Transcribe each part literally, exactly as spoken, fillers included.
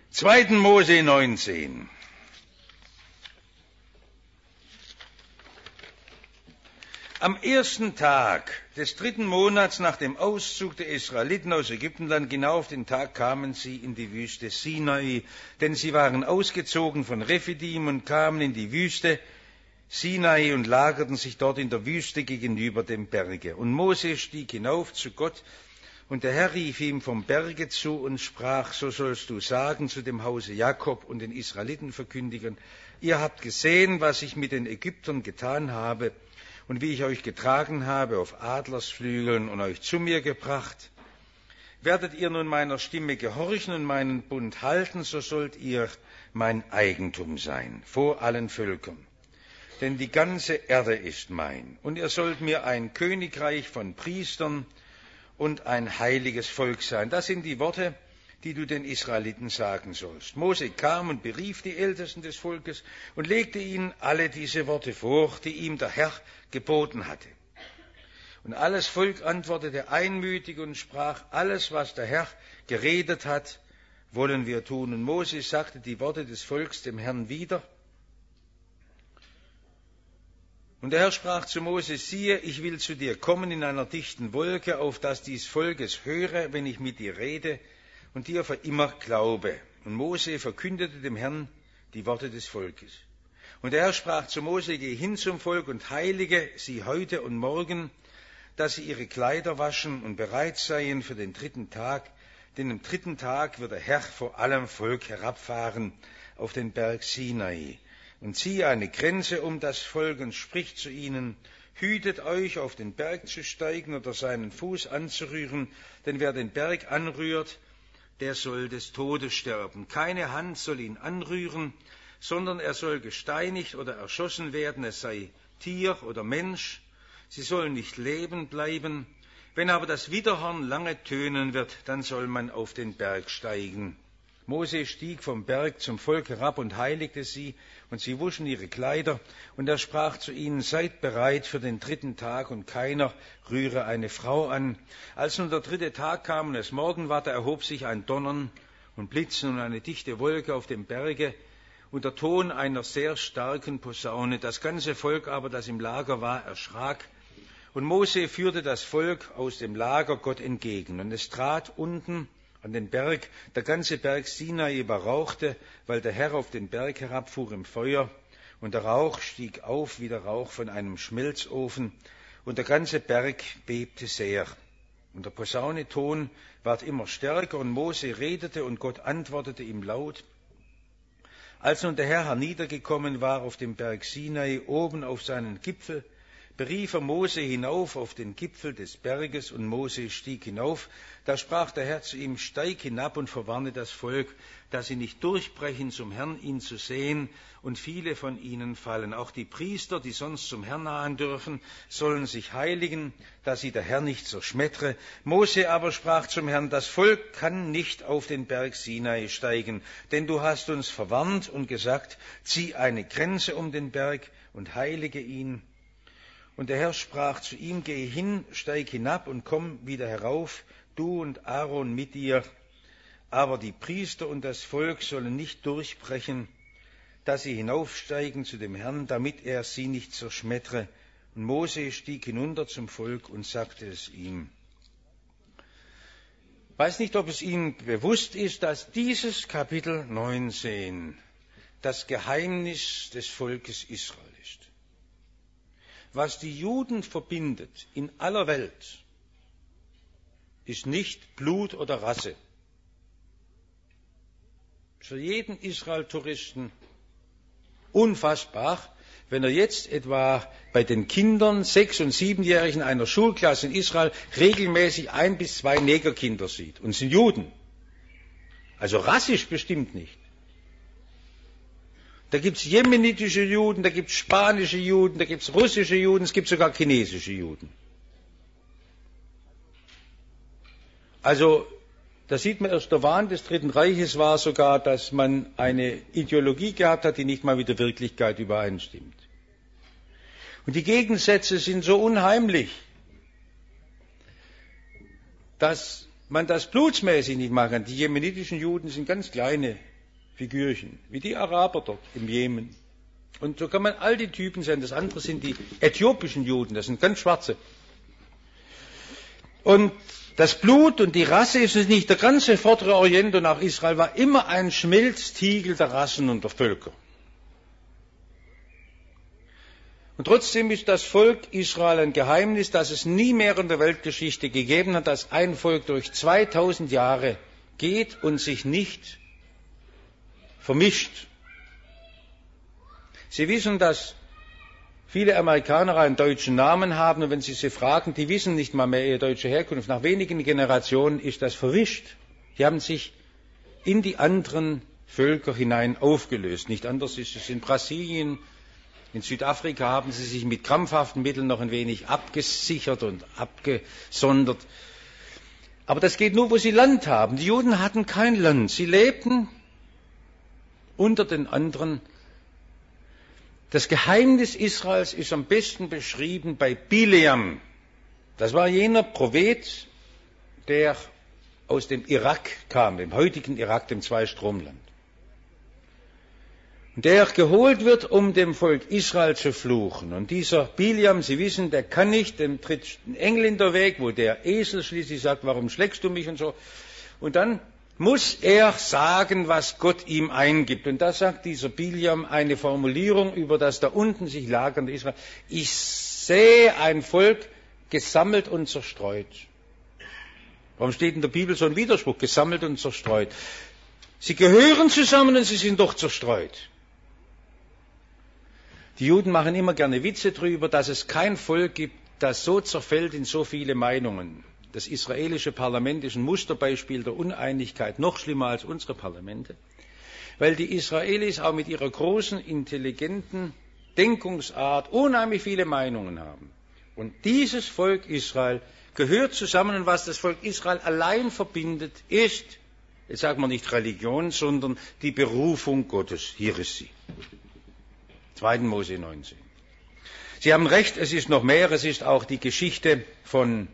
zweiten Mose neunzehn. Am ersten Tag des dritten Monats nach dem Auszug der Israeliten aus Ägyptenland, genau auf den Tag kamen sie in die Wüste Sinai, denn sie waren ausgezogen von Rephidim und kamen in die Wüste Sinai und lagerten sich dort in der Wüste gegenüber dem Berge. Und Mose stieg hinauf zu Gott, und der Herr rief ihm vom Berge zu und sprach: So sollst du sagen zu dem Hause Jakob und den Israeliten verkündigen: Ihr habt gesehen, was ich mit den Ägyptern getan habe, und wie ich euch getragen habe auf Adlersflügeln und euch zu mir gebracht. Werdet ihr nun meiner Stimme gehorchen und meinen Bund halten, so sollt ihr mein Eigentum sein vor allen Völkern. Denn die ganze Erde ist mein, und ihr sollt mir ein Königreich von Priestern und ein heiliges Volk sein. Das sind die Worte, die du den Israeliten sagen sollst. Mose kam und berief die Ältesten des Volkes und legte ihnen alle diese Worte vor, die ihm der Herr geboten hatte. Und alles Volk antwortete einmütig und sprach: Alles, was der Herr geredet hat, wollen wir tun. Und Mose sagte die Worte des Volks dem Herrn wieder. Und der Herr sprach zu Mose: Siehe, ich will zu dir kommen in einer dichten Wolke, auf dass dies Volk es höre, wenn ich mit dir rede, und dir für immer glaube. Und Mose verkündete dem Herrn die Worte des Volkes. Und der Herr sprach zu Mose: Geh hin zum Volk und heilige sie heute und morgen, dass sie ihre Kleider waschen und bereit seien für den dritten Tag. Denn am dritten Tag wird der Herr vor allem Volk herabfahren auf den Berg Sinai. Und ziehe eine Grenze um das Volk und spricht zu ihnen: Hütet euch, auf den Berg zu steigen oder seinen Fuß anzurühren, denn wer den Berg anrührt, der soll des Todes sterben. Keine Hand soll ihn anrühren, sondern er soll gesteinigt oder erschossen werden, es sei Tier oder Mensch. Sie sollen nicht leben bleiben. Wenn aber das Widderhorn lange tönen wird, dann soll man auf den Berg steigen. Mose stieg vom Berg zum Volk herab und heiligte sie, und sie wuschen ihre Kleider. Und er sprach zu ihnen: Seid bereit für den dritten Tag, und keiner rühre eine Frau an. Als nun der dritte Tag kam und es Morgen war, da erhob sich ein Donnern und Blitzen und eine dichte Wolke auf dem Berge und der Ton einer sehr starken Posaune. Das ganze Volk aber, das im Lager war, erschrak. Und Mose führte das Volk aus dem Lager Gott entgegen. Und es trat unten an den Berg, der ganze Berg Sinai überrauchte, weil der Herr auf den Berg herabfuhr im Feuer, und der Rauch stieg auf wie der Rauch von einem Schmelzofen, und der ganze Berg bebte sehr. Und der Posauneton ward immer stärker, und Mose redete, und Gott antwortete ihm laut. Als nun der Herr herniedergekommen war auf dem Berg Sinai, oben auf seinen Gipfel, berief er Mose hinauf auf den Gipfel des Berges, und Mose stieg hinauf. Da sprach der Herr zu ihm: Steig hinab und verwarne das Volk, dass sie nicht durchbrechen, zum Herrn ihn zu sehen, und viele von ihnen fallen. Auch die Priester, die sonst zum Herrn nahen dürfen, sollen sich heiligen, dass sie der Herr nicht zerschmettere. Mose aber sprach zum Herrn: Das Volk kann nicht auf den Berg Sinai steigen, denn du hast uns verwarnt und gesagt: Zieh eine Grenze um den Berg und heilige ihn. Und der Herr sprach zu ihm: Geh hin, steig hinab und komm wieder herauf, du und Aaron mit dir. Aber die Priester und das Volk sollen nicht durchbrechen, dass sie hinaufsteigen zu dem Herrn, damit er sie nicht zerschmettere. Und Mose stieg hinunter zum Volk und sagte es ihm. Ich weiß nicht, ob es Ihnen bewusst ist, dass dieses Kapitel neunzehn das Geheimnis des Volkes Israel ist. Was die Juden verbindet in aller Welt, ist nicht Blut oder Rasse. Für jeden Israel-Touristen unfassbar, wenn er jetzt etwa bei den Kindern, sechs- und siebenjährigen einer Schulklasse in Israel regelmäßig ein bis zwei Negerkinder sieht. Und sind Juden. Also rassisch bestimmt nicht. Da gibt es jemenitische Juden, da gibt es spanische Juden, da gibt es russische Juden, es gibt sogar chinesische Juden. Also, da sieht man erst, der Wahn des Dritten Reiches war sogar, dass man eine Ideologie gehabt hat, die nicht mal mit der Wirklichkeit übereinstimmt. Und die Gegensätze sind so unheimlich, dass man das blutsmäßig nicht machen kann. Die jemenitischen Juden sind ganz kleine Figürchen, wie die Araber dort im Jemen. Und so kann man all die Typen sehen. Das andere sind die äthiopischen Juden, das sind ganz schwarze. Und das Blut und die Rasse ist es nicht. Der ganze vordere Orient und auch Israel war immer ein Schmelztiegel der Rassen und der Völker. Und trotzdem ist das Volk Israel ein Geheimnis, das es nie mehr in der Weltgeschichte gegeben hat, dass ein Volk durch zweitausend Jahre geht und sich nicht vermischt. Sie wissen, dass viele Amerikaner einen deutschen Namen haben, und wenn Sie sie fragen, die wissen nicht mal mehr ihre deutsche Herkunft. Nach wenigen Generationen ist das verwischt. Die haben sich in die anderen Völker hinein aufgelöst. Nicht anders ist es in Brasilien. In Südafrika haben sie sich mit krampfhaften Mitteln noch ein wenig abgesichert und abgesondert. Aber das geht nur, wo sie Land haben. Die Juden hatten kein Land. Sie lebten unter den anderen. Das Geheimnis Israels ist am besten beschrieben bei Bileam. Das war jener Prophet, der aus dem Irak kam, dem heutigen Irak, dem Zweistromland. Und der geholt wird, um dem Volk Israel zu fluchen. Und dieser Bileam, Sie wissen, der kann nicht, dem tritt ein Engel in den Weg, wo der Esel schließlich sagt, warum schlägst du mich und so. Und dann muss er sagen, was Gott ihm eingibt. Und da sagt dieser Bileam eine Formulierung über das da unten sich lagernde Israel. Ich sehe ein Volk gesammelt und zerstreut. Warum steht in der Bibel so ein Widerspruch? Gesammelt und zerstreut. Sie gehören zusammen und sie sind doch zerstreut. Die Juden machen immer gerne Witze darüber, dass es kein Volk gibt, das so zerfällt in so viele Meinungen. Das israelische Parlament ist ein Musterbeispiel der Uneinigkeit, noch schlimmer als unsere Parlamente, weil die Israelis auch mit ihrer großen, intelligenten Denkungsart unheimlich viele Meinungen haben. Und dieses Volk Israel gehört zusammen, und was das Volk Israel allein verbindet, ist, jetzt sagt man nicht Religion, sondern die Berufung Gottes. Hier ist sie. zweiter Mose neunzehn. Sie haben recht, es ist noch mehr, es ist auch die Geschichte von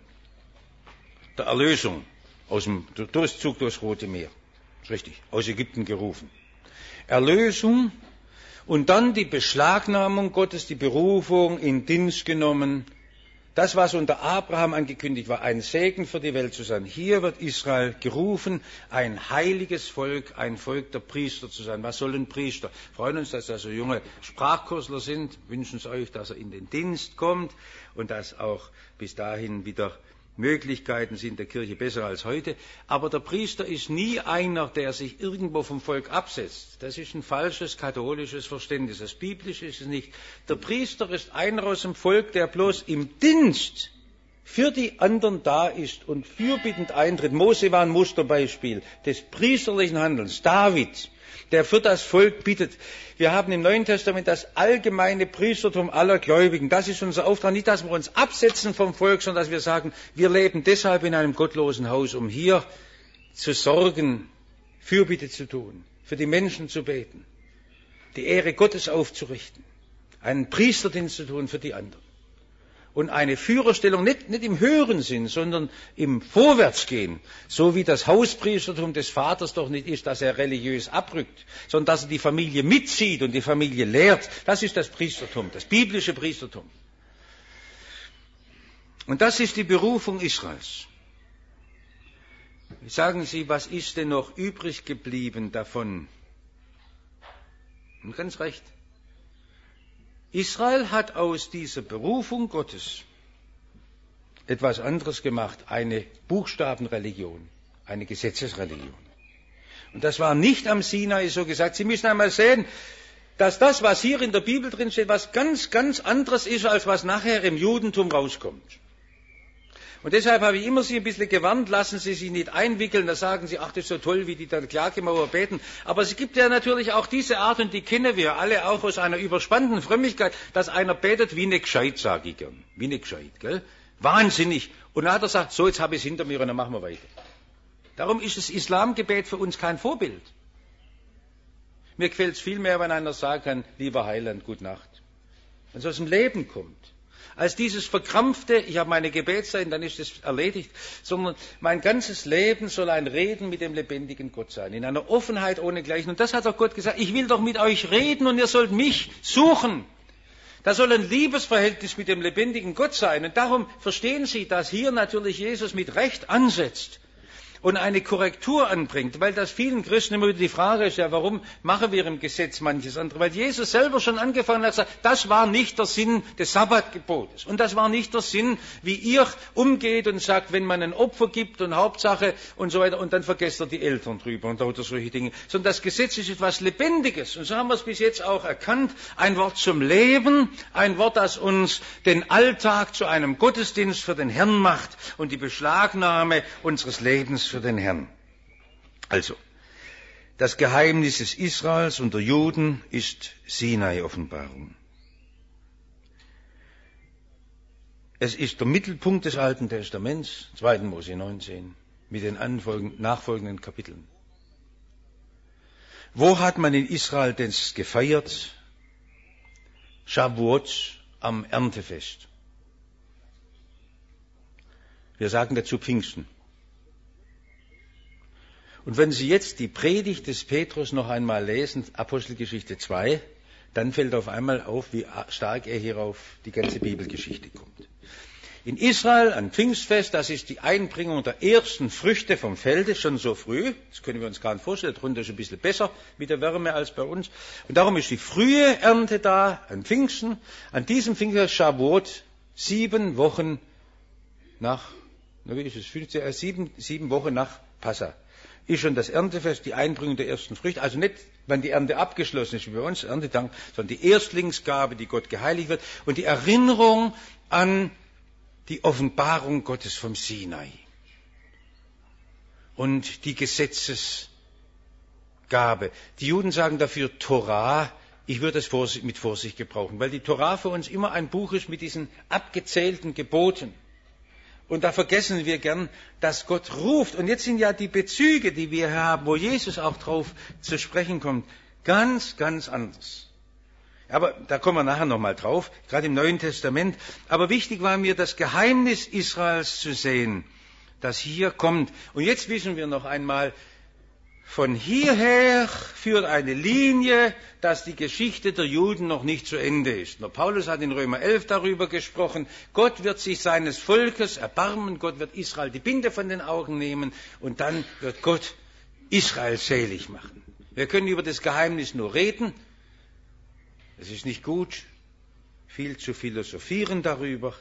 der Erlösung aus dem Durchzug durchs Rote Meer. Das ist richtig, aus Ägypten gerufen. Erlösung und dann die Beschlagnahmung Gottes, die Berufung, in Dienst genommen. Das, was unter Abraham angekündigt war, ein Segen für die Welt zu sein. Hier wird Israel gerufen, ein heiliges Volk, ein Volk der Priester zu sein. Was sollen Priester? Wir freuen uns, dass da so junge Sprachkursler sind, wünschen es euch, dass er in den Dienst kommt und dass auch bis dahin wieder Möglichkeiten sind der Kirche besser als heute. Aber der Priester ist nie einer, der sich irgendwo vom Volk absetzt. Das ist ein falsches katholisches Verständnis. Das Biblische ist es nicht. Der Priester ist einer aus dem Volk, der bloß im Dienst für die anderen da ist und fürbittend eintritt. Mose war ein Musterbeispiel des priesterlichen Handelns. David, der für das Volk bittet. Wir haben im Neuen Testament das allgemeine Priestertum aller Gläubigen. Das ist unser Auftrag. Nicht, dass wir uns absetzen vom Volk, sondern dass wir sagen, wir leben deshalb in einem gottlosen Haus, um hier zu sorgen, Fürbitte zu tun, für die Menschen zu beten, die Ehre Gottes aufzurichten, einen Priesterdienst zu tun für die anderen. Und eine Führerstellung nicht, nicht im höheren Sinn, sondern im Vorwärtsgehen, so wie das Hauspriestertum des Vaters doch nicht ist, dass er religiös abrückt, sondern dass er die Familie mitzieht und die Familie lehrt. Das ist das Priestertum, das biblische Priestertum. Und das ist die Berufung Israels. Sagen Sie, was ist denn noch übrig geblieben davon? Und ganz recht. Israel hat aus dieser Berufung Gottes etwas anderes gemacht, eine Buchstabenreligion, eine Gesetzesreligion. Und das war nicht am Sinai so gesagt. Sie müssen einmal sehen, dass das, was hier in der Bibel drin steht, was ganz, ganz anderes ist, als was nachher im Judentum rauskommt. Und deshalb habe ich immer Sie ein bisschen gewarnt, lassen Sie sich nicht einwickeln, da sagen Sie, ach, das ist so toll, wie die da Klagemauer beten. Aber es gibt ja natürlich auch diese Art, und die kennen wir alle auch aus einer überspannten Frömmigkeit, dass einer betet wie ne Gescheit, sage ich gern. Wie ne Gescheit, gell? Wahnsinnig. Und dann hat er gesagt, so, jetzt habe ich es hinter mir und dann machen wir weiter. Darum ist das Islamgebet für uns kein Vorbild. Mir gefällt es viel mehr, wenn einer sagen kann, lieber Heiland, gute Nacht. Wenn es aus dem Leben kommt. als dieses verkrampfte, ich habe meine Gebetszeit, dann ist es erledigt, sondern mein ganzes Leben soll ein Reden mit dem lebendigen Gott sein, in einer Offenheit ohnegleichen. Und das hat auch Gott gesagt, ich will doch mit euch reden und ihr sollt mich suchen. Da soll ein Liebesverhältnis mit dem lebendigen Gott sein. Und darum verstehen Sie, dass hier natürlich Jesus mit Recht ansetzt und eine Korrektur anbringt, weil das vielen Christen immer wieder die Frage ist, ja, warum machen wir im Gesetz manches andere? Weil Jesus selber schon angefangen hat, gesagt, das war nicht der Sinn des Sabbatgebotes und das war nicht der Sinn, wie ihr umgeht und sagt, wenn man ein Opfer gibt und Hauptsache und so weiter und dann vergesst ihr die Eltern drüber und oder solche Dinge, sondern das Gesetz ist etwas Lebendiges und so haben wir es bis jetzt auch erkannt, ein Wort zum Leben, ein Wort, das uns den Alltag zu einem Gottesdienst für den Herrn macht und die Beschlagnahme unseres Lebens für den Herrn. Also, das Geheimnis des Israels und der Juden ist Sinai-Offenbarung. Es ist der Mittelpunkt des Alten Testaments, zweiten Mose neunzehn, mit den nachfolgenden Kapiteln. Wo hat man in Israel das gefeiert? Shavuot, am Erntefest. Wir sagen dazu Pfingsten. Und wenn Sie jetzt die Predigt des Petrus noch einmal lesen, Apostelgeschichte zwei, dann fällt auf einmal auf, wie stark er hier auf die ganze Bibelgeschichte kommt. In Israel, ein Pfingstfest, das ist die Einbringung der ersten Früchte vom Felde, schon so früh. Das können wir uns gar nicht vorstellen, drunter ist ein bisschen besser mit der Wärme als bei uns. Und darum ist die frühe Ernte da, an Pfingsten. An diesem Pfingstfest Shavuot, sieben Wochen nach, na wie ist es, fünfzehn, äh, sieben, sieben Wochen nach Passa. Ist schon das Erntefest, die Einbringung der ersten Früchte. Also nicht, wenn die Ernte abgeschlossen ist wie bei uns, Erntedank, sondern die Erstlingsgabe, die Gott geheiligt wird und die Erinnerung an die Offenbarung Gottes vom Sinai und die Gesetzesgabe. Die Juden sagen dafür Torah. Ich würde es mit Vorsicht gebrauchen, weil die Torah für uns immer ein Buch ist mit diesen abgezählten Geboten. Und da vergessen wir gern, dass Gott ruft. Und jetzt sind ja die Bezüge, die wir haben, wo Jesus auch drauf zu sprechen kommt, ganz, ganz anders. Aber da kommen wir nachher nochmal drauf, gerade im Neuen Testament. Aber wichtig war mir, das Geheimnis Israels zu sehen, das hier kommt. Und jetzt wissen wir noch einmal, von hierher führt eine Linie, dass die Geschichte der Juden noch nicht zu Ende ist. Der Paulus hat in Römer elf darüber gesprochen, Gott wird sich seines Volkes erbarmen, Gott wird Israel die Binde von den Augen nehmen und dann wird Gott Israel selig machen. Wir können über das Geheimnis nur reden. Es ist nicht gut, viel zu philosophieren darüber.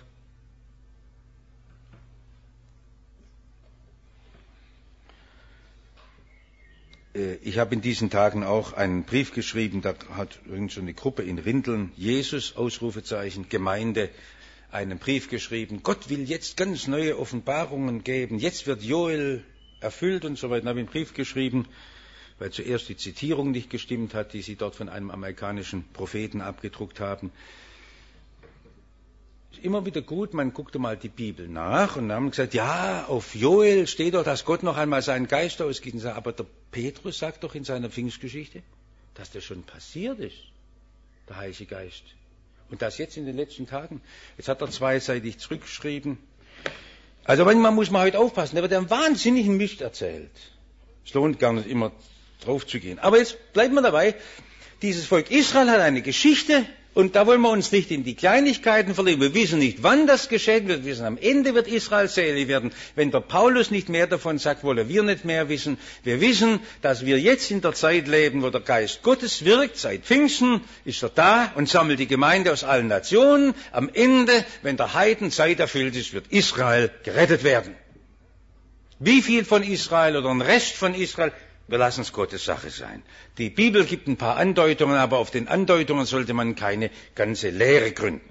Ich habe in diesen Tagen auch einen Brief geschrieben, da hat irgend so eine Gruppe in Rinteln, Jesus, Ausrufezeichen, Gemeinde, einen Brief geschrieben, Gott will jetzt ganz neue Offenbarungen geben, jetzt wird Joel erfüllt und so weiter. Da habe ich einen Brief geschrieben, weil zuerst die Zitierung nicht gestimmt hat, die sie dort von einem amerikanischen Propheten abgedruckt haben. Ist immer wieder gut, man guckt mal die Bibel nach und haben gesagt, ja, auf Joel steht doch, dass Gott noch einmal seinen Geist ausgießen. Aber der Petrus sagt doch in seiner Pfingstgeschichte, dass das schon passiert ist, der Heilige Geist. Und das jetzt in den letzten Tagen. Jetzt hat er zweiseitig zurückgeschrieben. Also manchmal muss man heute aufpassen, da wird ein wahnsinnigen Mist erzählt. Es lohnt gar nicht immer drauf zu gehen. Aber jetzt bleiben wir dabei. Dieses Volk Israel hat eine Geschichte und da wollen wir uns nicht in die Kleinigkeiten verlieren. Wir wissen nicht, wann das geschehen wird. Wir wissen, am Ende wird Israel selig werden. Wenn der Paulus nicht mehr davon sagt, wollen wir nicht mehr wissen. Wir wissen, dass wir jetzt in der Zeit leben, wo der Geist Gottes wirkt. Seit Pfingsten ist er da und sammelt die Gemeinde aus allen Nationen. Am Ende, wenn der Heidenzeit erfüllt ist, wird Israel gerettet werden. Wie viel von Israel oder ein Rest von Israel? Wir lassen es Gottes Sache sein. Die Bibel gibt ein paar Andeutungen, aber auf den Andeutungen sollte man keine ganze Lehre gründen.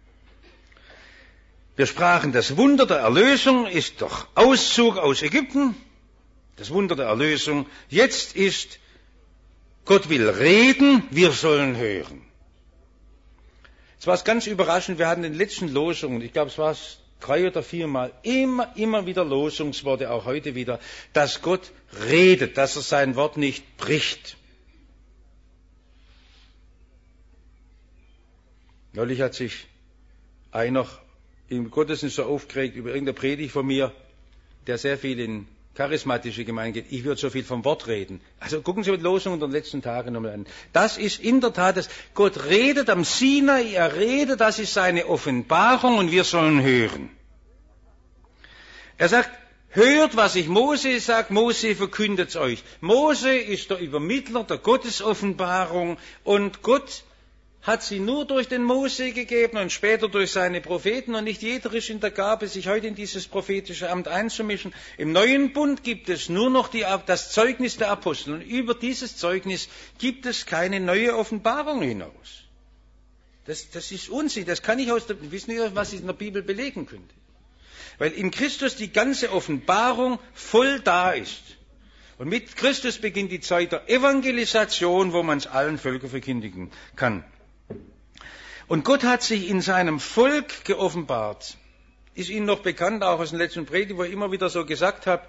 Wir sprachen, das Wunder der Erlösung ist doch Auszug aus Ägypten. Das Wunder der Erlösung. Jetzt ist, Gott will reden, wir sollen hören. Es war ganz überraschend, wir hatten in den letzten Losungen, ich glaube es war es drei oder viermal, immer, immer wieder Losungsworte, auch heute wieder, dass Gott redet, dass er sein Wort nicht bricht. Neulich hat sich einer im Gottesdienst so aufgeregt über irgendeine Predigt von mir, der sehr viel in charismatische Gemeinden geht. Ich würde so viel vom Wort reden. Also gucken Sie die Losung der letzten Tage nochmal an. Das ist in der Tat, das, Gott redet am Sinai, er redet, das ist seine Offenbarung und wir sollen hören. Er sagt, hört, was ich Mose sage, Mose verkündet es euch. Mose ist der Übermittler der Gottesoffenbarung und Gott hat sie nur durch den Mose gegeben und später durch seine Propheten und nicht jeder ist in der Gabe, sich heute in dieses prophetische Amt einzumischen. Im neuen Bund gibt es nur noch die, das Zeugnis der Apostel und über dieses Zeugnis gibt es keine neue Offenbarung hinaus. Das, das ist Unsinn, das kann ich aus der, wissen Sie, was ich in der Bibel belegen könnte? Weil in Christus die ganze Offenbarung voll da ist. Und mit Christus beginnt die Zeit der Evangelisation, wo man es allen Völkern verkündigen kann. Und Gott hat sich in seinem Volk geoffenbart. Ist Ihnen noch bekannt, auch aus den letzten Predigten, wo ich immer wieder so gesagt habe,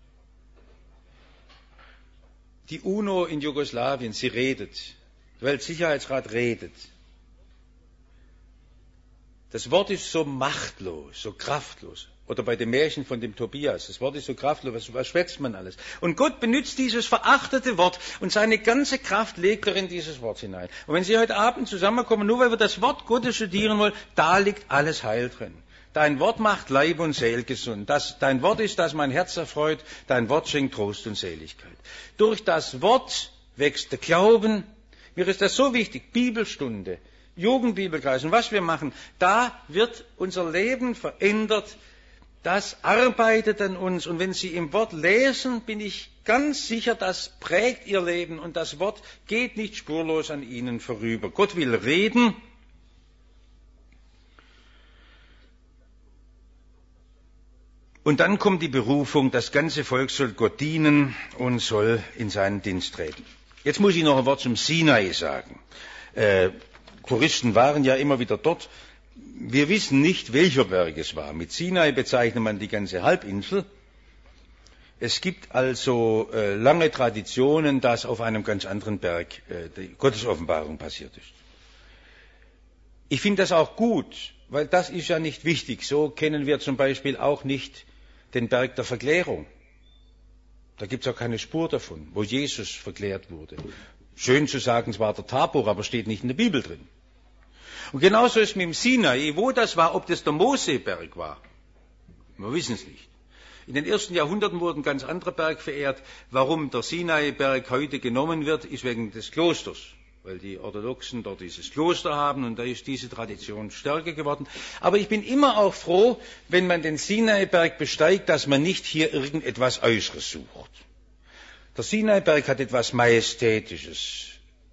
die UNO in Jugoslawien, sie redet. Der Weltsicherheitsrat redet. Das Wort ist so machtlos, so kraftlos. Oder bei dem Märchen von dem Tobias. Das Wort ist so kraftlos, was, was schwätzt man alles? Und Gott benutzt dieses verachtete Wort und seine ganze Kraft legt er in dieses Wort hinein. Und wenn Sie heute Abend zusammenkommen, nur weil wir das Wort Gottes studieren wollen, da liegt alles Heil drin. Dein Wort macht Leib und Seel gesund. Das, dein Wort ist, das mein Herz erfreut. Dein Wort schenkt Trost und Seligkeit. Durch das Wort wächst der Glauben. Mir ist das so wichtig. Bibelstunde, Jugendbibelkreis und was wir machen, da wird unser Leben verändert. Das arbeitet an uns. Und wenn Sie im Wort lesen, bin ich ganz sicher, das prägt Ihr Leben. Und das Wort geht nicht spurlos an Ihnen vorüber. Gott will reden. Und dann kommt die Berufung, das ganze Volk soll Gott dienen und soll in seinen Dienst treten. Jetzt muss ich noch ein Wort zum Sinai sagen. Äh, Touristen waren ja immer wieder dort. Wir wissen nicht, welcher Berg es war. Mit Sinai bezeichnet man die ganze Halbinsel. Es gibt also äh, lange Traditionen, dass auf einem ganz anderen Berg äh, die Gottesoffenbarung passiert ist. Ich finde das auch gut, weil das ist ja nicht wichtig. So kennen wir zum Beispiel auch nicht den Berg der Verklärung. Da gibt es auch keine Spur davon, wo Jesus verklärt wurde. Schön zu sagen, es war der Tabor, aber steht nicht in der Bibel drin. Und genauso ist mit dem Sinai, wo das war, ob das der Moseberg war. Wir wissen es nicht. In den ersten Jahrhunderten wurden ganz andere Berge verehrt. Warum der Sinai-Berg heute genommen wird, ist wegen des Klosters. Weil die Orthodoxen dort dieses Kloster haben und da ist diese Tradition stärker geworden. Aber ich bin immer auch froh, wenn man den Sinai-Berg besteigt, dass man nicht hier irgendetwas Äußeres sucht. Der Sinai-Berg hat etwas Majestätisches.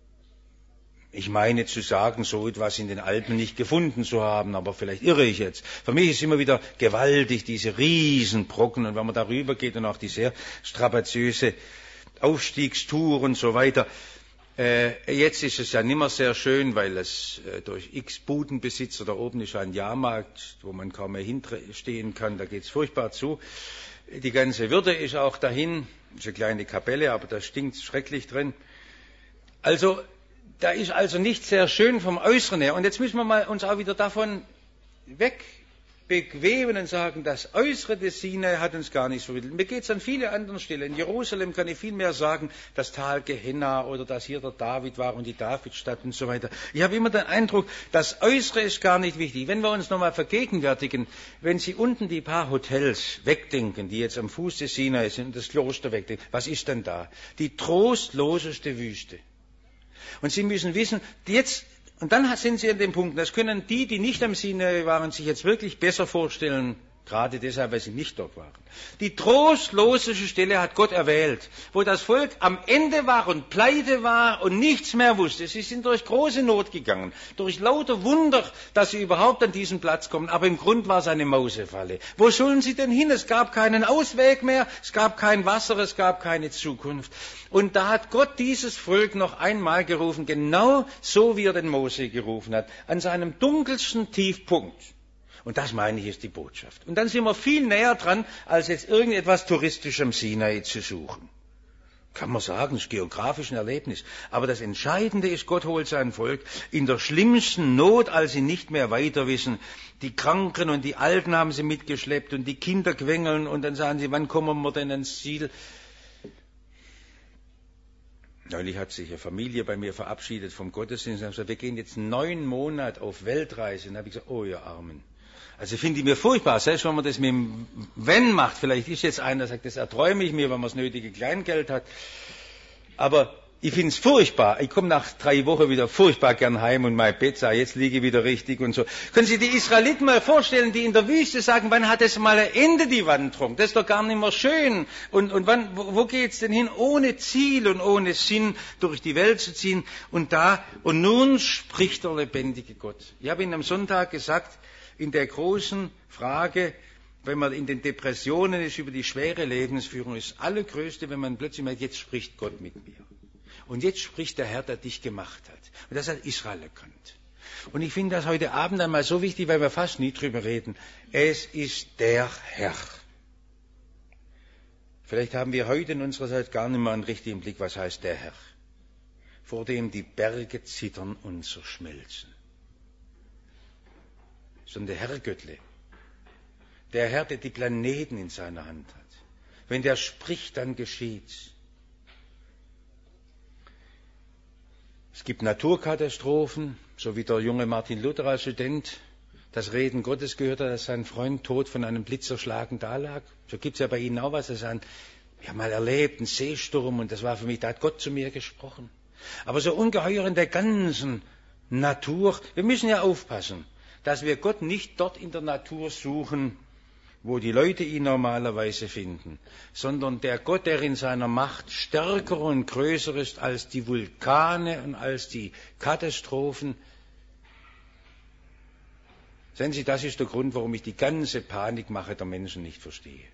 Ich meine zu sagen, so etwas in den Alpen nicht gefunden zu haben, aber vielleicht irre ich jetzt. Für mich ist immer wieder gewaltig, diese Riesenbrocken, und wenn man darüber geht und auch die sehr strapaziöse Aufstiegstour und so weiter. Äh, jetzt ist es ja nimmer sehr schön, weil es äh, durch x Budenbesitzer, da oben ist ein Jahrmarkt, wo man kaum mehr hinstehen kann, da geht es furchtbar zu. Die ganze Würde ist auch dahin, ist eine kleine Kapelle, aber da stinkt es schrecklich drin. Also, da ist also nicht sehr schön vom Äußeren her. Und jetzt müssen wir mal uns auch wieder davon wegbequemen und sagen, das Äußere des Sinai hat uns gar nichts vermittelt. Mir geht es an viele anderen Stellen. In Jerusalem kann ich viel mehr sagen, das Tal Gehenna oder dass hier der David war und die Davidstadt und so weiter. Ich habe immer den Eindruck, das Äußere ist gar nicht wichtig. Wenn wir uns nochmal vergegenwärtigen, wenn Sie unten die paar Hotels wegdenken, die jetzt am Fuß des Sinai sind und das Kloster wegdenken, was ist denn da? Die trostloseste Wüste. Und Sie müssen wissen, jetzt, und dann sind Sie an dem Punkt, das können die, die nicht am Sinai waren, sich jetzt wirklich besser vorstellen, gerade deshalb, weil sie nicht dort waren. Die trostloseste Stelle hat Gott erwählt, wo das Volk am Ende war und pleite war und nichts mehr wusste. Sie sind durch große Not gegangen, durch lauter Wunder, dass sie überhaupt an diesen Platz kommen. Aber im Grund war es eine Mausefalle. Wo sollen sie denn hin? Es gab keinen Ausweg mehr, es gab kein Wasser, es gab keine Zukunft. Und da hat Gott dieses Volk noch einmal gerufen, genau so wie er den Mose gerufen hat, an seinem dunkelsten Tiefpunkt. Und das, meine ich, ist die Botschaft. Und dann sind wir viel näher dran, als jetzt irgendetwas touristisch am Sinai zu suchen. Kann man sagen, das ist geografisch ein Erlebnis. Aber das Entscheidende ist, Gott holt sein Volk in der schlimmsten Not, als sie nicht mehr weiter wissen. Die Kranken und die Alten haben sie mitgeschleppt und die Kinder quengeln und dann sagen sie, wann kommen wir denn ans Ziel? Neulich hat sich eine Familie bei mir verabschiedet vom Gottesdienst und hat gesagt, wir gehen jetzt neun Monate auf Weltreise. Und dann habe ich gesagt, oh ihr Armen. Also finde ich mir furchtbar, selbst wenn man das mit dem Wenn macht, vielleicht ist jetzt einer, der sagt, das erträume ich mir, wenn man das nötige Kleingeld hat. Aber ich finde es furchtbar. Ich komme nach drei Wochen wieder furchtbar gern heim und mein Bett sagt, jetzt liege ich wieder richtig und so. Können Sie die Israeliten mal vorstellen, die in der Wüste sagen, wann hat es mal ein Ende, die Wanderung? Das ist doch gar nicht mehr schön. Und, und wann, wo, wo geht es denn hin? Ohne Ziel und ohne Sinn durch die Welt zu ziehen. Und da, und nun spricht der lebendige Gott. Ich habe Ihnen am Sonntag gesagt, in der großen Frage, wenn man in den Depressionen ist über die schwere Lebensführung, ist das Allergrößte, wenn man plötzlich merkt, jetzt spricht Gott mit mir. Und jetzt spricht der Herr, der dich gemacht hat. Und das hat Israel erkannt. Und ich finde das heute Abend einmal so wichtig, weil wir fast nie drüber reden. Es ist der Herr. Vielleicht haben wir heute in unserer Zeit gar nicht mehr einen richtigen Blick, was heißt der Herr, vor dem die Berge zittern und zerschmelzen. Sondern der Herr Göttle, der Herr, der die Planeten in seiner Hand hat. Wenn der spricht, dann geschieht's. Es gibt Naturkatastrophen, so wie der junge Martin Luther als Student das Reden Gottes gehört hat, dass sein Freund tot von einem Blitz erschlagen dalag. So gibt es ja bei Ihnen auch was, dass sagen, ich habe mal erlebt, einen Seesturm und das war für mich, da hat Gott zu mir gesprochen. Aber so ungeheuer in der ganzen Natur, wir müssen ja aufpassen, dass wir Gott nicht dort in der Natur suchen, wo die Leute ihn normalerweise finden, sondern der Gott, der in seiner Macht stärker und größer ist als die Vulkane und als die Katastrophen. Sehen Sie, das ist der Grund, warum ich die ganze Panikmache der Menschen nicht verstehe.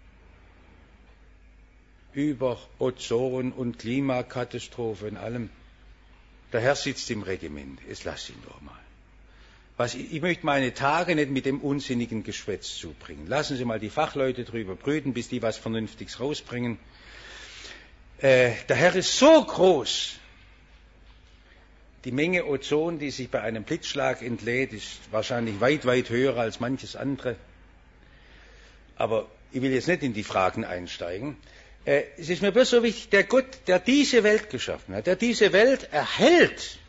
Über Ozon und Klimakatastrophe und allem. Der Herr sitzt im Regiment. Jetzt lass ihn doch mal. Was, ich möchte meine Tage nicht mit dem unsinnigen Geschwätz zubringen. Lassen Sie mal die Fachleute drüber brüten, bis die was Vernünftiges rausbringen. Äh, der Herr ist so groß. Die Menge Ozon, die sich bei einem Blitzschlag entlädt, ist wahrscheinlich weit, weit höher als manches andere. Aber ich will jetzt nicht in die Fragen einsteigen. Äh, es ist mir bloß so wichtig, der Gott, der diese Welt geschaffen hat, der diese Welt erhält,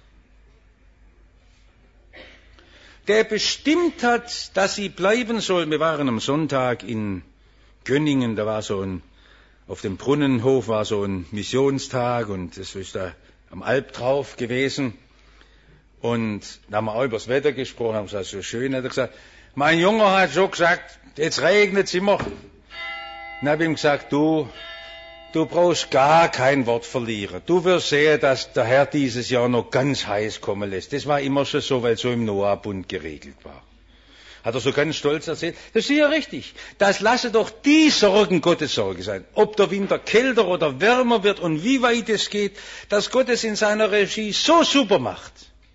der bestimmt hat, dass sie bleiben soll. Wir waren am Sonntag in Gönningen, da war so ein, auf dem Brunnenhof war so ein Missionstag und das ist da am Alp drauf gewesen. Und da haben wir auch über das Wetter gesprochen, haben gesagt, so schön, hat er gesagt, mein Junge hat so gesagt, jetzt regnet es immer. Dann habe ich ihm gesagt, du, du brauchst gar kein Wort verlieren. Du wirst sehen, dass der Herr dieses Jahr noch ganz heiß kommen lässt. Das war immer schon so, weil so im Noah-Bund geregelt war. Hat er so ganz stolz erzählt. Das ist ja richtig. Das lasse doch die Sorgen Gottes Sorge sein. Ob der Winter kälter oder wärmer wird und wie weit es geht, dass Gott es in seiner Regie so super macht.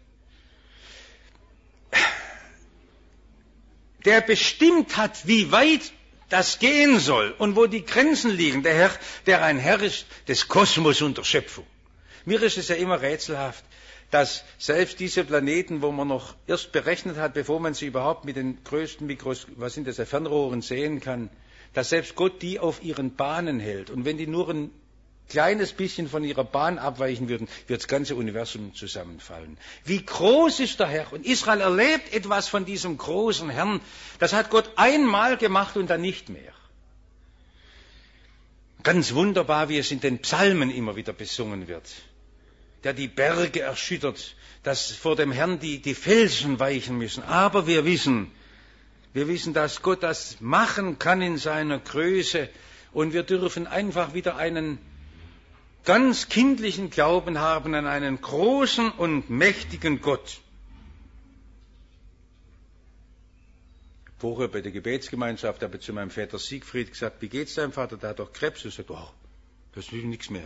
Der bestimmt hat, wie weit das gehen soll und wo die Grenzen liegen. Der Herr, der ein Herr ist des Kosmos und der Schöpfung. Mir ist es ja immer rätselhaft, dass selbst diese Planeten, wo man noch erst berechnet hat, bevor man sie überhaupt mit den größten Mikros, was sind das, Fernrohren sehen kann, dass selbst Gott die auf ihren Bahnen hält. Und wenn die nur ein kleines bisschen von ihrer Bahn abweichen würden, wird das ganze Universum zusammenfallen. Wie groß ist der Herr? Und Israel erlebt etwas von diesem großen Herrn. Das hat Gott einmal gemacht und dann nicht mehr. Ganz wunderbar, wie es in den Psalmen immer wieder besungen wird. Der die Berge erschüttert, dass vor dem Herrn die, die Felsen weichen müssen. Aber wir wissen, wir wissen, dass Gott das machen kann in seiner Größe. Und wir dürfen einfach wieder einen ganz kindlichen Glauben haben an einen großen und mächtigen Gott. Vorher bei der Gebetsgemeinschaft habe ich zu meinem Vater Siegfried gesagt, wie geht's deinem Vater? Der hat doch Krebs. Er sagt, oh, das ist nichts mehr.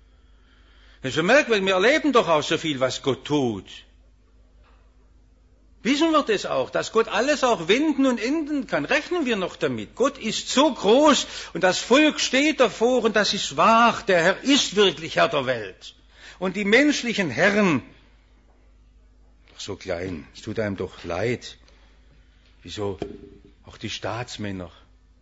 Das ist so merkwürdig, wir erleben doch auch so viel, was Gott tut. wissen wir das auch, dass Gott alles auch wenden und enden kann. Rechnen wir noch damit. Gott ist so groß und das Volk steht davor und das ist wahr. Der Herr ist wirklich Herr der Welt. Und die menschlichen Herren, so klein, es tut einem doch leid. Wieso auch die Staatsmänner?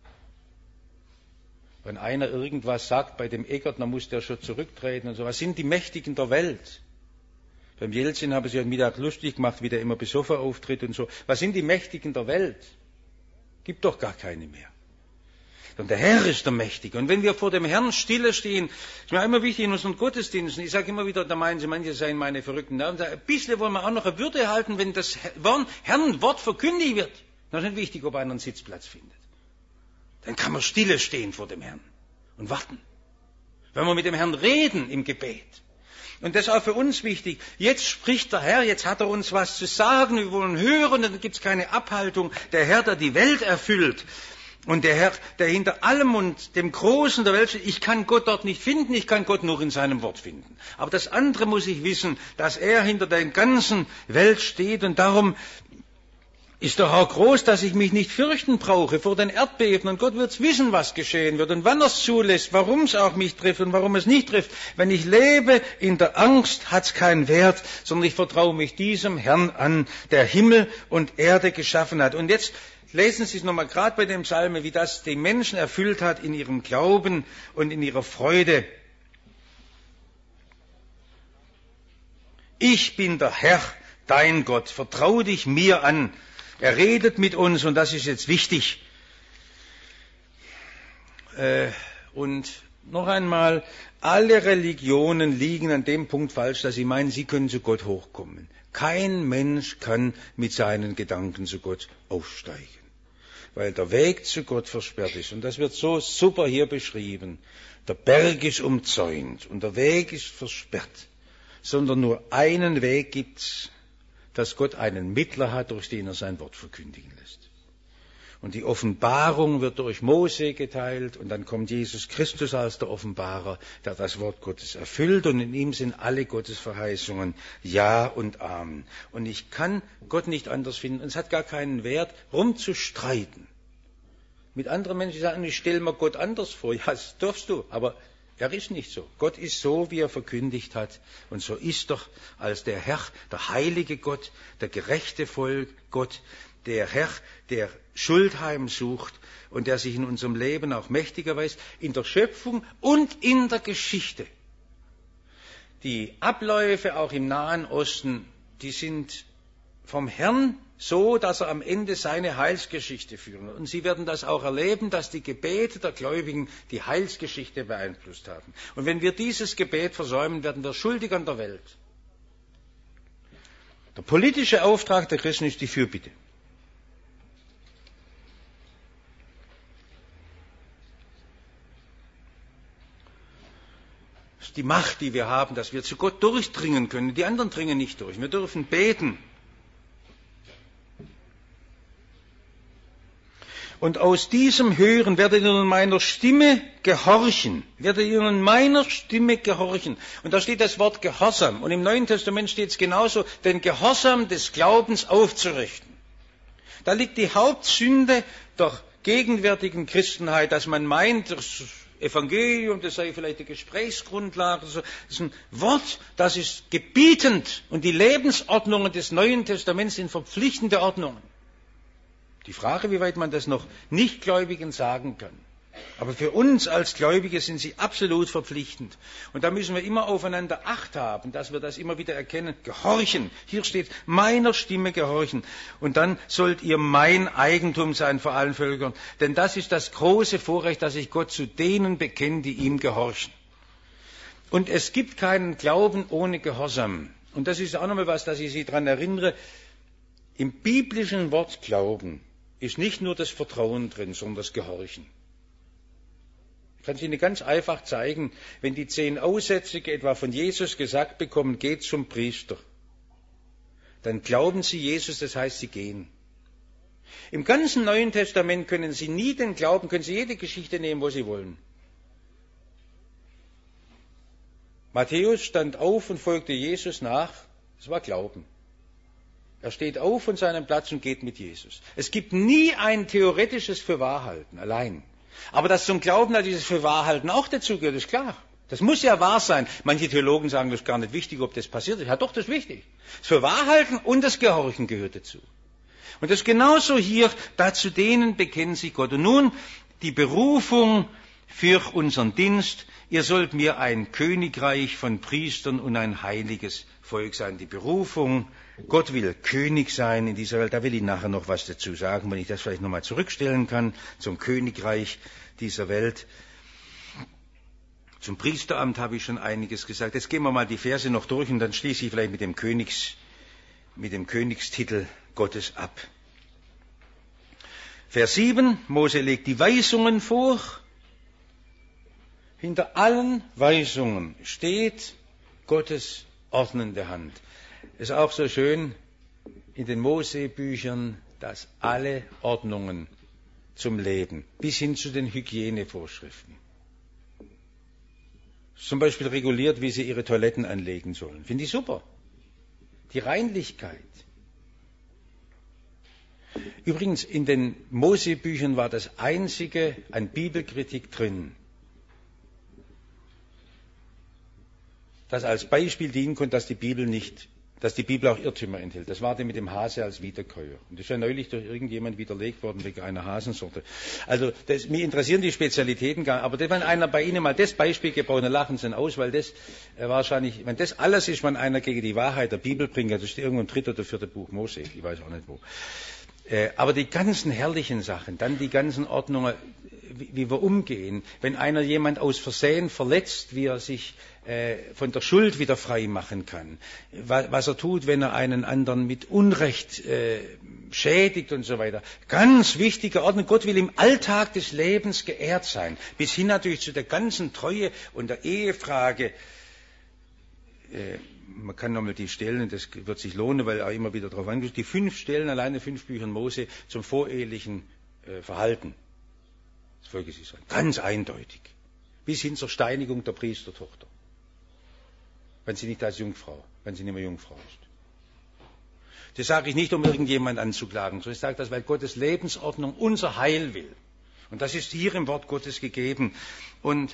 Wenn einer irgendwas sagt bei dem Eckert, dann muss der schon zurücktreten und so. Was sind die Mächtigen der Welt? Beim Jelzin haben sie heute Mittag lustig gemacht, wie der immer besoffen auftritt und so. Was sind die Mächtigen der Welt? Gibt doch gar keine mehr. Und der Herr ist der Mächtige. Und wenn wir vor dem Herrn stille stehen, ist mir immer wichtig in unseren Gottesdiensten, ich sage immer wieder, da meinen sie, manche seien meine verrückten Nerven, ein bisschen wollen wir auch noch eine Würde halten, wenn das Herrn Wort verkündigt wird. Dann ist nicht wichtig, ob einer einen Sitzplatz findet. Dann kann man stille stehen vor dem Herrn und warten. Wenn wir mit dem Herrn reden im Gebet. Und das ist auch für uns wichtig. Jetzt spricht der Herr, jetzt hat er uns was zu sagen, wir wollen hören, dann gibt es keine Abhaltung. Der Herr, der die Welt erfüllt. Und der Herr, der hinter allem und dem Großen der Welt steht, ich kann Gott dort nicht finden, ich kann Gott nur in seinem Wort finden. Aber das andere muss ich wissen, dass er hinter der ganzen Welt steht und darum ist der Herr groß, dass ich mich nicht fürchten brauche vor den Erdbeben. Und Gott wird wissen, was geschehen wird und wann er es zulässt, warum es auch mich trifft und warum es nicht trifft. Wenn ich lebe in der Angst, hat es keinen Wert, sondern ich vertraue mich diesem Herrn an, der Himmel und Erde geschaffen hat. Und jetzt lesen Sie es nochmal gerade bei dem Psalm, wie das die Menschen erfüllt hat in ihrem Glauben und in ihrer Freude. Ich bin der Herr, dein Gott, vertraue dich mir an. Er redet mit uns und das ist jetzt wichtig. Äh, und noch einmal, alle Religionen liegen an dem Punkt falsch, dass sie meinen, sie können zu Gott hochkommen. Kein Mensch kann mit seinen Gedanken zu Gott aufsteigen, weil der Weg zu Gott versperrt ist. Und das wird so super hier beschrieben. Der Berg ist umzäunt und der Weg ist versperrt, sondern nur einen Weg gibt's, dass Gott einen Mittler hat, durch den er sein Wort verkündigen lässt. Und die Offenbarung wird durch Mose geteilt und dann kommt Jesus Christus als der Offenbarer, der das Wort Gottes erfüllt und in ihm sind alle Gottes Verheißungen Ja und Amen. Und ich kann Gott nicht anders finden und es hat gar keinen Wert, rumzustreiten. Mit anderen Menschen sagen, ich stelle mir Gott anders vor. Ja, das darfst du, aber er ist nicht so. Gott ist so, wie er verkündigt hat. Und so ist doch als der Herr, der heilige Gott, der gerechte Volk Gott, der Herr, der Schuld heimsucht und der sich in unserem Leben auch mächtiger weiß, in der Schöpfung und in der Geschichte. Die Abläufe auch im Nahen Osten, die sind vom Herrn so, dass er am Ende seine Heilsgeschichte führen wird. Und Sie werden das auch erleben, dass die Gebete der Gläubigen die Heilsgeschichte beeinflusst haben. Und wenn wir dieses Gebet versäumen, werden wir schuldig an der Welt. Der politische Auftrag der Christen ist die Fürbitte. Das ist die Macht, die wir haben, dass wir zu Gott durchdringen können. Die anderen dringen nicht durch. Wir dürfen beten. Und aus diesem Hören werdet ihr nun meiner Stimme gehorchen. Werdet ihr nun meiner Stimme gehorchen. Und da steht das Wort Gehorsam. Und im Neuen Testament steht es genauso, den Gehorsam des Glaubens aufzurichten. Da liegt die Hauptsünde der gegenwärtigen Christenheit, dass man meint, das Evangelium, das sei vielleicht die Gesprächsgrundlage. Das ist ein Wort, das ist gebietend. Und die Lebensordnungen des Neuen Testaments sind verpflichtende Ordnungen. Die Frage, wie weit man das noch Nichtgläubigen sagen kann. Aber für uns als Gläubige sind sie absolut verpflichtend. Und da müssen wir immer aufeinander Acht haben, dass wir das immer wieder erkennen. Gehorchen. Hier steht, meiner Stimme gehorchen. Und dann sollt ihr mein Eigentum sein vor allen Völkern. Denn das ist das große Vorrecht, dass ich Gott zu denen bekenne, die ihm gehorchen. Und es gibt keinen Glauben ohne Gehorsam. Und das ist auch nochmal was, dass ich Sie daran erinnere. Im biblischen Wort Glauben ist nicht nur das Vertrauen drin, sondern das Gehorchen. Ich kann es Ihnen ganz einfach zeigen, wenn die zehn Aussätzige etwa von Jesus gesagt bekommen, geht zum Priester, dann glauben sie Jesus, das heißt, sie gehen. Im ganzen Neuen Testament können Sie nie den Glauben, können Sie jede Geschichte nehmen, wo Sie wollen. Matthäus stand auf und folgte Jesus nach, das war Glauben. Er steht auf von seinem Platz und geht mit Jesus. Es gibt nie ein theoretisches Fürwahrhalten allein. Aber dass zum Glauben da dieses Fürwahrhalten auch dazu gehört, ist klar. Das muss ja wahr sein. Manche Theologen sagen, das ist gar nicht wichtig, ob das passiert ist. Ja doch, das ist wichtig. Das Fürwahrhalten und das Gehorchen gehört dazu. Und das ist genauso hier, da zu denen bekennen sich Gott. Und nun die Berufung für unseren Dienst. Ihr sollt mir ein Königreich von Priestern und ein heiliges Volk sein. Die Berufung, Gott will König sein in dieser Welt. Da will ich nachher noch was dazu sagen, wenn ich das vielleicht nochmal zurückstellen kann zum Königreich dieser Welt. Zum Priesteramt habe ich schon einiges gesagt. Jetzt gehen wir mal die Verse noch durch und dann schließe ich vielleicht mit dem Königs, mit dem Königstitel Gottes ab. Vers sieben, Mose legt die Weisungen vor. Hinter allen Weisungen steht Gottes ordnende Hand. Es ist auch so schön in den Mose-Büchern, dass alle Ordnungen zum Leben, bis hin zu den Hygienevorschriften, zum Beispiel reguliert, wie sie ihre Toiletten anlegen sollen. Finde ich super. Die Reinlichkeit. Übrigens, in den Mose-Büchern war das einzige an Bibelkritik drin, das als Beispiel dienen konnte, dass die Bibel nicht, dass die Bibel auch Irrtümer enthält. Das war die mit dem Hase als Wiederkäuer. Und das ist ja neulich durch irgendjemand widerlegt worden wegen einer Hasensorte. Also das, mich interessieren die Spezialitäten gar nicht. Aber wenn einer bei Ihnen mal das Beispiel gebraucht, dann lachen Sie ihn aus, weil das äh, wahrscheinlich, wenn das alles ist, wenn einer gegen die Wahrheit der Bibel bringt, das ist irgendwo im dritten oder vierten Buch Mose, ich weiß auch nicht wo. Äh, aber die ganzen herrlichen Sachen, dann die ganzen Ordnungen, wie, wie wir umgehen, wenn einer jemand aus Versehen verletzt, wie er sich von der Schuld wieder frei machen kann, was er tut, wenn er einen anderen mit Unrecht äh, schädigt und so weiter. Ganz wichtige Ordnung. Gott will im Alltag des Lebens geehrt sein, bis hin natürlich zu der ganzen Treue und der Ehefrage. Äh, man kann nochmal die Stellen, das wird sich lohnen, weil er immer wieder darauf angesprochen, die fünf Stellen, alleine fünf Büchern Mose, zum vorehelichen äh, Verhalten des Volkes Israel. Ganz eindeutig. Bis hin zur Steinigung der Priestertochter. Wenn sie nicht als Jungfrau, wenn sie nicht mehr Jungfrau ist. Das sage ich nicht, um irgendjemand anzuklagen, sondern ich sage das, weil Gottes Lebensordnung unser Heil will. Und das ist hier im Wort Gottes gegeben. Und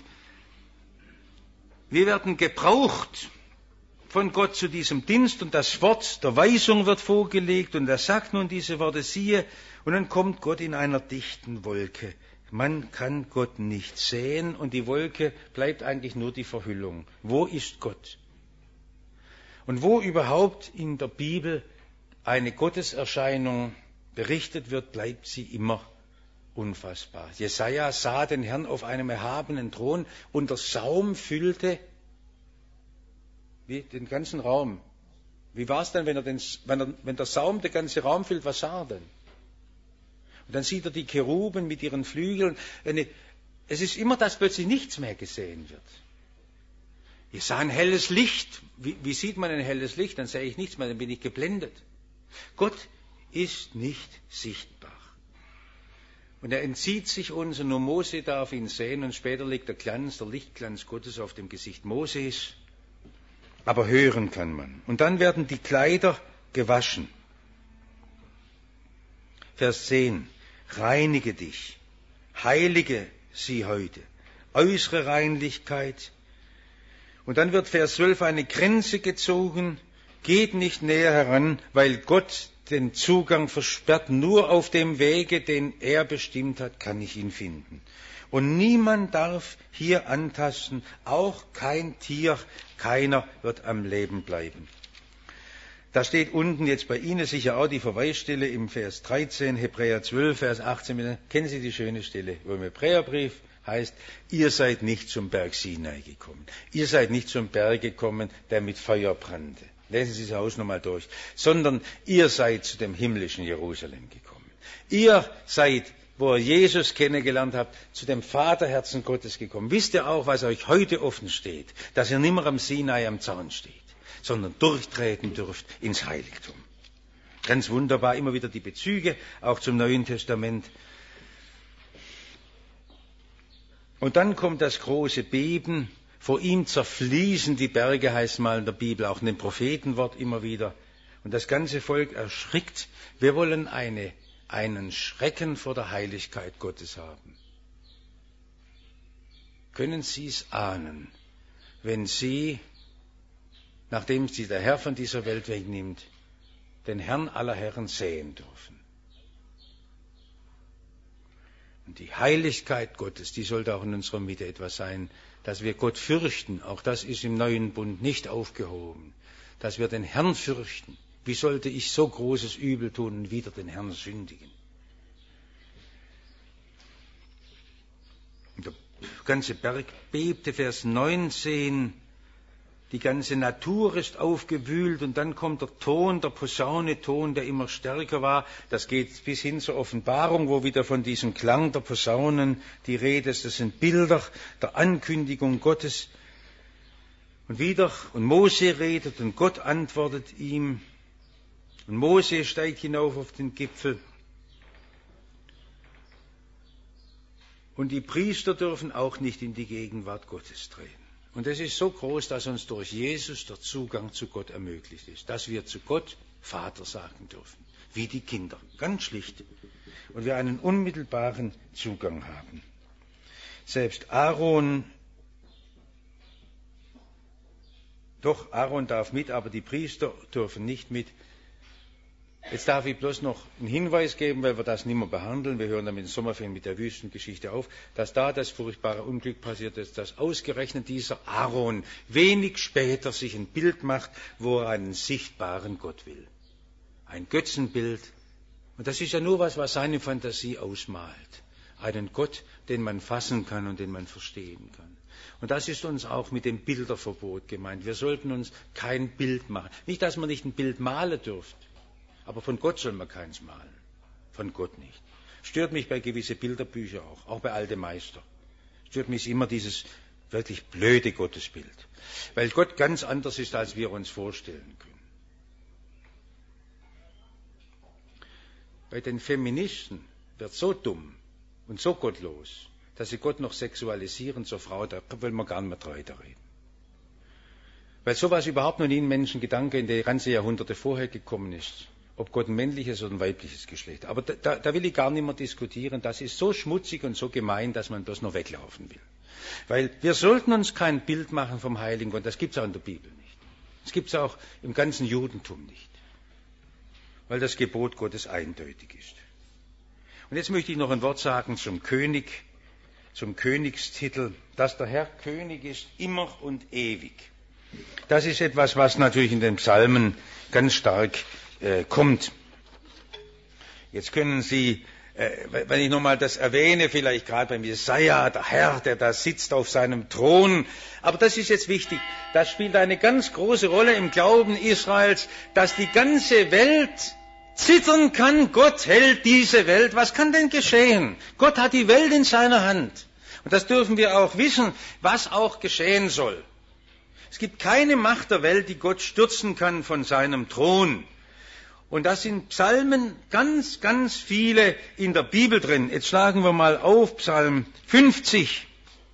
wir werden gebraucht von Gott zu diesem Dienst und das Wort der Weisung wird vorgelegt und er sagt nun diese Worte, siehe, und dann kommt Gott in einer dichten Wolke. Man kann Gott nicht sehen und die Wolke bleibt eigentlich nur die Verhüllung. Wo ist Gott? Und wo überhaupt in der Bibel eine Gotteserscheinung berichtet wird, bleibt sie immer unfassbar. Jesaja sah den Herrn auf einem erhabenen Thron und der Saum füllte wie, den ganzen Raum. Wie war es denn, wenn, er den, wenn, er, wenn der Saum den ganzen Raum füllt, was sah er denn? Und dann sieht er die Cheruben mit ihren Flügeln. Es ist immer, dass plötzlich nichts mehr gesehen wird. Ich sah ein helles Licht. Wie, wie sieht man ein helles Licht? Dann sehe ich nichts mehr, dann bin ich geblendet. Gott ist nicht sichtbar. Und er entzieht sich uns und nur Mose darf ihn sehen und später liegt der Glanz, der Lichtglanz Gottes auf dem Gesicht Moses. Aber hören kann man. Und dann werden die Kleider gewaschen. Vers zehn. Reinige dich, heilige sie heute. Äußere Reinlichkeit. Und dann wird Vers zwölf eine Grenze gezogen. Geht nicht näher heran, weil Gott den Zugang versperrt. Nur auf dem Wege, den er bestimmt hat, kann ich ihn finden. Und niemand darf hier antasten, auch kein Tier, keiner wird am Leben bleiben. Da steht unten jetzt bei Ihnen sicher auch die Verweisstelle im Vers dreizehn, Hebräer zwölf, Vers achtzehn. Kennen Sie die schöne Stelle, wo im Hebräerbrief heißt, ihr seid nicht zum Berg Sinai gekommen. Ihr seid nicht zum Berg gekommen, der mit Feuer brannte. Lesen Sie das Haus nochmal durch. Sondern ihr seid zu dem himmlischen Jerusalem gekommen. Ihr seid, wo ihr Jesus kennengelernt habt, zu dem Vaterherzen Gottes gekommen. Wisst ihr auch, was euch heute offen steht? Dass ihr nicht mehr am Sinai am Zaun steht, sondern durchtreten dürft ins Heiligtum. Ganz wunderbar, immer wieder die Bezüge, auch zum Neuen Testament. Und dann kommt das große Beben, vor ihm zerfließen die Berge, heißt mal in der Bibel, auch in dem Prophetenwort immer wieder. Und das ganze Volk erschrickt. Wir wollen eine, einen Schrecken vor der Heiligkeit Gottes haben. Können Sie es ahnen, wenn Sie, nachdem Sie der Herr von dieser Welt wegnimmt, den Herrn aller Herren sehen dürfen? Und die Heiligkeit Gottes, die sollte auch in unserer Mitte etwas sein, dass wir Gott fürchten. Auch das ist im neuen Bund nicht aufgehoben. Dass wir den Herrn fürchten. Wie sollte ich so großes Übel tun und wieder den Herrn sündigen? Und der ganze Berg bebte, Vers neunzehn. Die ganze Natur ist aufgewühlt und dann kommt der Ton, der Posauneton, der immer stärker war. Das geht bis hin zur Offenbarung, wo wieder von diesem Klang der Posaunen die Rede ist. Das sind Bilder der Ankündigung Gottes. Und wieder, und Mose redet und Gott antwortet ihm. Und Mose steigt hinauf auf den Gipfel. Und die Priester dürfen auch nicht in die Gegenwart Gottes treten. Und es ist so groß, dass uns durch Jesus der Zugang zu Gott ermöglicht ist. Dass wir zu Gott Vater sagen dürfen. Wie die Kinder. Ganz schlicht. Und wir einen unmittelbaren Zugang haben. Selbst Aaron, doch Aaron darf mit, aber die Priester dürfen nicht mit. Jetzt darf ich bloß noch einen Hinweis geben, weil wir das nicht mehr behandeln. Wir hören dann mit den Sommerferien mit der Wüstengeschichte auf, dass da das furchtbare Unglück passiert ist, dass ausgerechnet dieser Aaron wenig später sich ein Bild macht, wo er einen sichtbaren Gott will. Ein Götzenbild. Und das ist ja nur was, was seine Fantasie ausmalt. Einen Gott, den man fassen kann und den man verstehen kann. Und das ist uns auch mit dem Bilderverbot gemeint. Wir sollten uns kein Bild machen. Nicht, dass man nicht ein Bild malen dürft. Aber von Gott soll man keins malen. Von Gott nicht. Stört mich bei gewissen Bilderbüchern auch, auch bei alten Meister. Stört mich immer dieses wirklich blöde Gottesbild. Weil Gott ganz anders ist, als wir uns vorstellen können. Bei den Feministen wird so dumm und so gottlos, dass sie Gott noch sexualisieren zur Frau, da wollen wir gar nicht mehr weiterreden. Weil sowas überhaupt noch nie in Menschengedanke in die ganzen Jahrhunderte vorher gekommen ist. Ob Gott ein männliches oder ein weibliches Geschlecht. Aber da, da will ich gar nicht mehr diskutieren. Das ist so schmutzig und so gemein, dass man bloß noch weglaufen will. Weil wir sollten uns kein Bild machen vom Heiligen Gott. Das gibt es auch in der Bibel nicht. Das gibt es auch im ganzen Judentum nicht. Weil das Gebot Gottes eindeutig ist. Und jetzt möchte ich noch ein Wort sagen zum König, zum Königstitel, dass der Herr König ist, immer und ewig. Das ist etwas, was natürlich in den Psalmen ganz stark äh, kommt. Jetzt können Sie, äh, wenn ich nochmal das erwähne, vielleicht gerade beim Jesaja, der Herr, der da sitzt auf seinem Thron. Aber das ist jetzt wichtig. Das spielt eine ganz große Rolle im Glauben Israels, dass die ganze Welt zittern kann. Gott hält diese Welt. Was kann denn geschehen? Gott hat die Welt in seiner Hand. Und das dürfen wir auch wissen, was auch geschehen soll. Es gibt keine Macht der Welt, die Gott stürzen kann von seinem Thron. Und das sind Psalmen, ganz, ganz viele in der Bibel drin. Jetzt schlagen wir mal auf, Psalm fünfzig.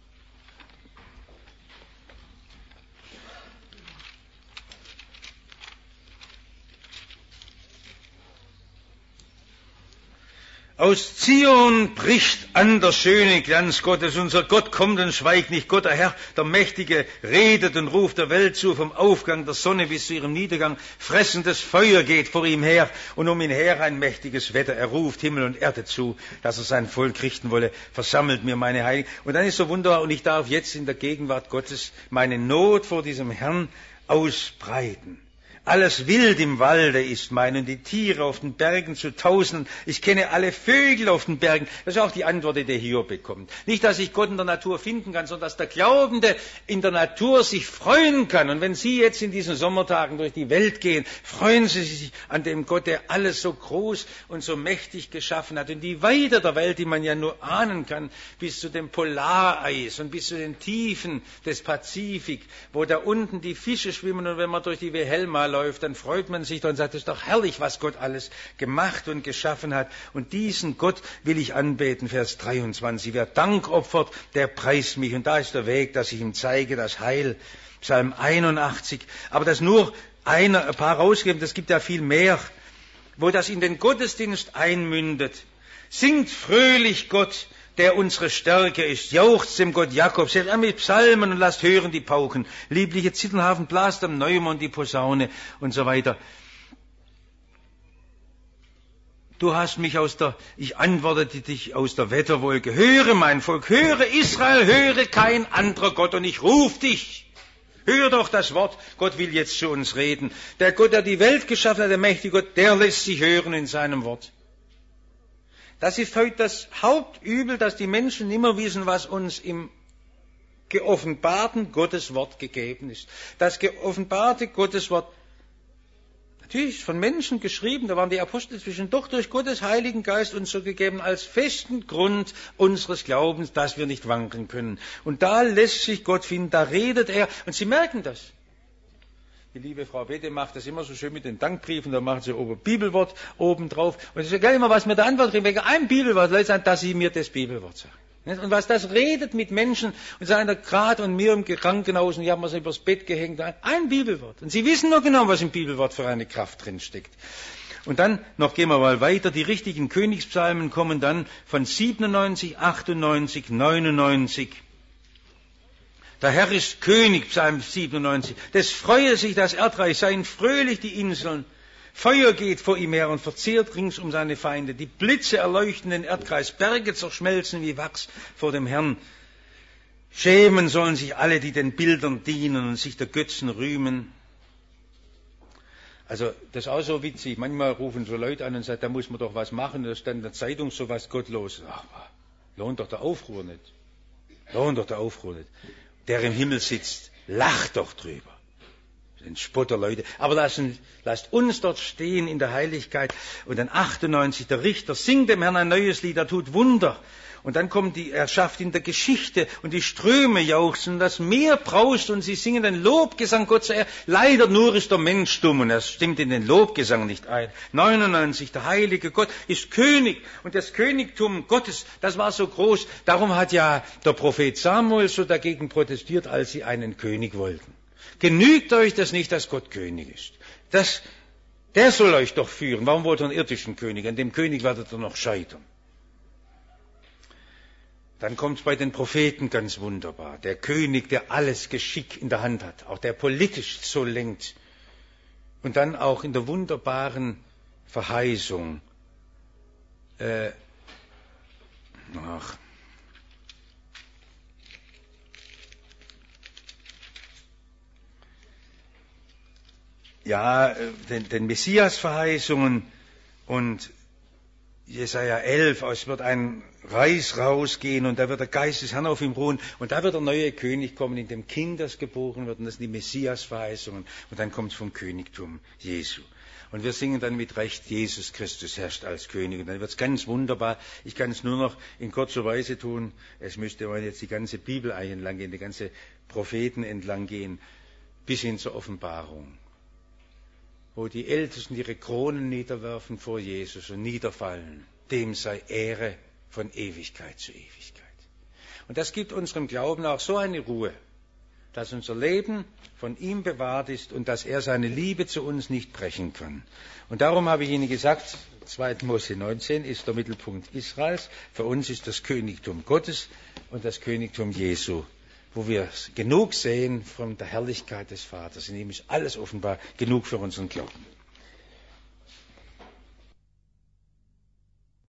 Aus Zion bricht an der schöne Glanz Gottes. Unser Gott kommt und schweigt nicht. Gott, der Herr, der Mächtige, redet und ruft der Welt zu, vom Aufgang der Sonne bis zu ihrem Niedergang. Fressendes Feuer geht vor ihm her und um ihn her ein mächtiges Wetter. Er ruft Himmel und Erde zu, dass er sein Volk richten wolle. Versammelt mir meine Heiligen. Und dann ist so wunderbar, und ich darf jetzt in der Gegenwart Gottes meine Not vor diesem Herrn ausbreiten. Alles Wild im Walde ist mein und die Tiere auf den Bergen zu Tausenden. Ich kenne alle Vögel auf den Bergen. Das ist auch die Antwort, die der Hiob bekommt. Nicht, dass ich Gott in der Natur finden kann, sondern dass der Glaubende in der Natur sich freuen kann. Und wenn Sie jetzt in diesen Sommertagen durch die Welt gehen, freuen Sie sich an dem Gott, der alles so groß und so mächtig geschaffen hat. Und die Weite der Welt, die man ja nur ahnen kann, bis zu dem Polareis und bis zu den Tiefen des Pazifik, wo da unten die Fische schwimmen und wenn man durch die Wilhelma läuft, dann freut man sich und sagt, es ist doch herrlich, was Gott alles gemacht und geschaffen hat. Und diesen Gott will ich anbeten, Vers dreiundzwanzig. Wer Dank opfert, der preist mich. Und da ist der Weg, dass ich ihm zeige, das Heil. Psalm einundachtzig. Aber das nur einer, ein paar rausgeben, es gibt ja viel mehr, wo das in den Gottesdienst einmündet. Singt fröhlich Gott, der unsere Stärke ist. Jauchzt dem Gott Jakobs, seht an mit Psalmen und lasst hören die Pauken. Liebliche Ziternhafen, blast am Neumond die Posaune und so weiter. Du hast mich aus der, ich antwortete dich aus der Wetterwolke. Höre, mein Volk, höre Israel, höre kein anderer Gott und ich ruf dich. Hör doch das Wort, Gott will jetzt zu uns reden. Der Gott, der die Welt geschaffen hat, der mächtige Gott, der lässt sich hören in seinem Wort. Das ist heute das Hauptübel, dass die Menschen nicht mehr wissen, was uns im geoffenbarten Gotteswort gegeben ist. Das geoffenbarte Gotteswort, natürlich ist von Menschen geschrieben, da waren die Apostel zwischen, doch durch Gottes Heiligen Geist uns so gegeben als festen Grund unseres Glaubens, dass wir nicht wankeln können. Und da lässt sich Gott finden, da redet er, und Sie merken das. Die liebe Frau Bede macht das immer so schön mit den Dankbriefen, da macht sie oben Bibelwort oben drauf. Und es ist egal immer, was mir der Antwort kriegt, wegen einem Bibelwort, Leute sagen, dass sie mir das Bibelwort sagen. Und was das redet mit Menschen, und seiner Grad und mir im Krankenhaus, und ich habe mir so übers Bett gehängt, ein Bibelwort. Und sie wissen nur genau, was im Bibelwort für eine Kraft drin steckt. Und dann, noch gehen wir mal weiter, die richtigen Königspsalmen kommen dann von siebenundneunzig, achtundneunzig, neunundneunzig. Der Herr ist König, Psalm siebenundneunzig. Das freue sich das Erdreich, seien fröhlich die Inseln. Feuer geht vor ihm her und verzehrt rings um seine Feinde. Die Blitze erleuchten den Erdkreis, Berge zerschmelzen wie Wachs vor dem Herrn. Schämen sollen sich alle, die den Bildern dienen und sich der Götzen rühmen. Also, das ist auch so witzig. Manchmal rufen so Leute an und sagen, da muss man doch was machen. Da stand in der Zeitung so was Gottlos. Ach, lohnt doch der Aufruhr nicht. Lohnt doch der Aufruhr nicht. Der im Himmel sitzt, lacht doch drüber. Das sind Spotterleute. Aber lassen, lasst uns dort stehen in der Heiligkeit. Und dann achtundneunzig, der Richter singt dem Herrn ein neues Lied, er tut Wunder. Und dann kommt die, er schafft in der Geschichte und die Ströme jauchzen, das Meer braust und sie singen den Lobgesang Gott sei Dank. Leider nur ist der Mensch dumm und er stimmt in den Lobgesang nicht ein. neunundneunzig, der heilige Gott ist König und das Königtum Gottes, das war so groß. Darum hat ja der Prophet Samuel so dagegen protestiert, als sie einen König wollten. Genügt euch das nicht, dass Gott König ist? Das, der soll euch doch führen. Warum wollt ihr einen irdischen König? An dem König werdet ihr noch scheitern. Dann kommt es bei den Propheten ganz wunderbar. Der König, der alles Geschick in der Hand hat, auch der politisch so lenkt. Und dann auch in der wunderbaren Verheißung. Äh, ach. Ja, den, den Messias-Verheißungen und Jesaja elf, es wird ein Reis rausgehen und da wird der Geist des Herrn auf ihm ruhen und da wird der neue König kommen, in dem Kindes geboren wird und das sind die Messias-Verheißungen und dann kommt es vom Königtum Jesu. Und wir singen dann mit Recht, Jesus Christus herrscht als König und dann wird es ganz wunderbar. Ich kann es nur noch in kurzer Weise tun, es müsste man jetzt die ganze Bibel entlang gehen, die ganze Propheten entlang gehen, bis hin zur Offenbarung, wo die Ältesten ihre Kronen niederwerfen vor Jesus und niederfallen. Dem sei Ehre von Ewigkeit zu Ewigkeit. Und das gibt unserem Glauben auch so eine Ruhe, dass unser Leben von ihm bewahrt ist und dass er seine Liebe zu uns nicht brechen kann. Und darum habe ich Ihnen gesagt, zweiter Mose neunzehn ist der Mittelpunkt Israels. Für uns ist das Königtum Gottes und das Königtum Jesu, wo wir genug sehen von der Herrlichkeit des Vaters. In ihm ist alles offenbar genug für unseren Glauben.